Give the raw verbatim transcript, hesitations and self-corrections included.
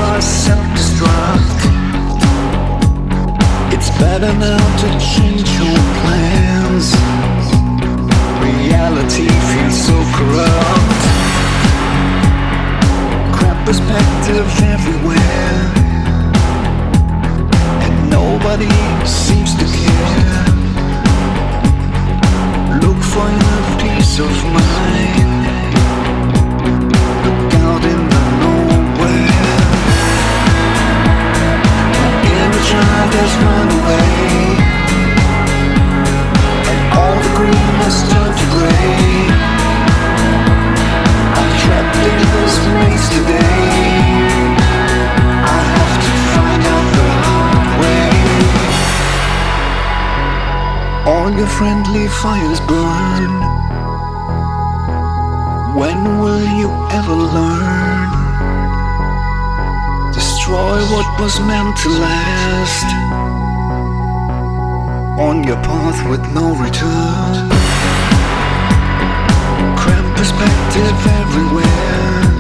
us self-destruct. It's better now to change your plans. Reality feels so corrupt. Crap perspective everywhere, and nobody seems to care. Look for your peace of mind. Look out in the nowhere. My inner child has run away, and all the green has turned to grey. I'm trapped in this maze today. I have to find out the hard way. All your friendly fires burn. When will you ever learn? Destroy what was meant to last. On your path with no return. Cramped perspective everywhere,